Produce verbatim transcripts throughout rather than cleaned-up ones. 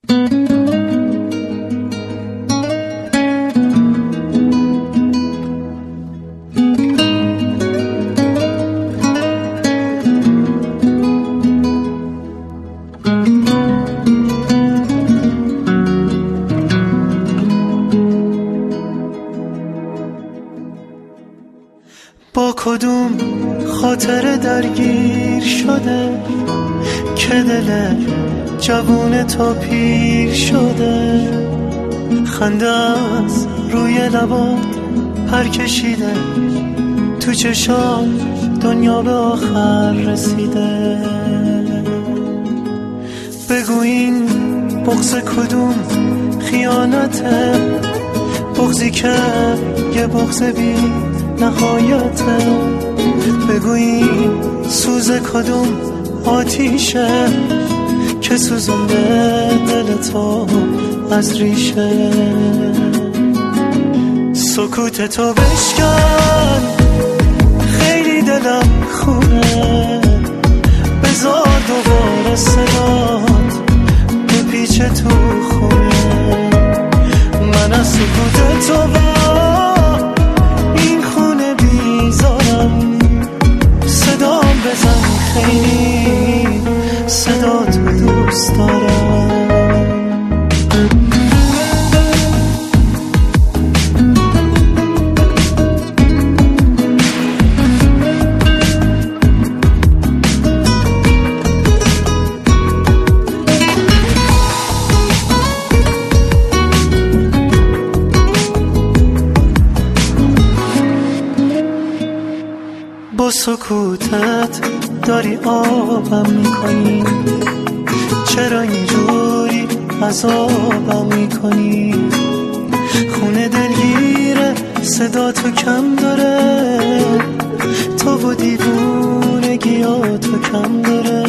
با کدوم خاطر درگیر شده که دل جوون تو پیر شده؟ خنده از روی لبات پر کشیده، تو چشام دنیا به آخر رسیده. بگو این بغض کدوم خیانته، بغضی که یه بغض بی نهایته. بگو این سوز کدوم آتیشه که سوزنده دل تو از ریشه. سکوت تو بشکن، خیلی دلم خونه، بذار دوباره صدات بپیچه تو خونه. من از سکوت تو با این خونه بیزارم، صدام بزن خیلی صدا تو دوست دارم. با سکوتت داری آبم میکنی، چرا اینجوری عذابم میکنی؟ خونه دلگیره، صدا تو کم داره، تو و دیوونگی ها تو کم داره.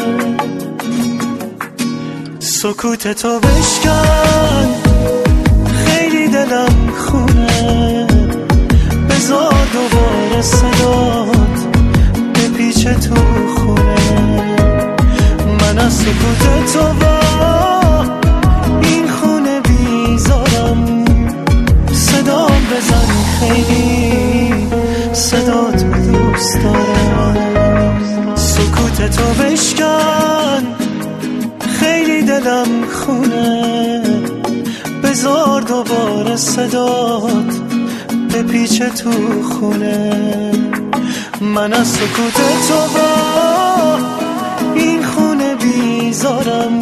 سکوت تو بشکن، خیلی دلم خونه، بذار دوباره صدات بپیچه تو خونه. من از سکوت تو با این خونه بیزارم، صدام بزن خیلی صدا تو دوست دارم. سکوت تو بشکن، خیلی دلم خونه، بذار دوباره صدات بپیچه تو خونه. من از سکوت تو با این خونه بیزارم،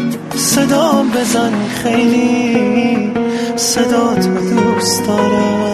صدام بزن خیلی صدا تو دوست دارم.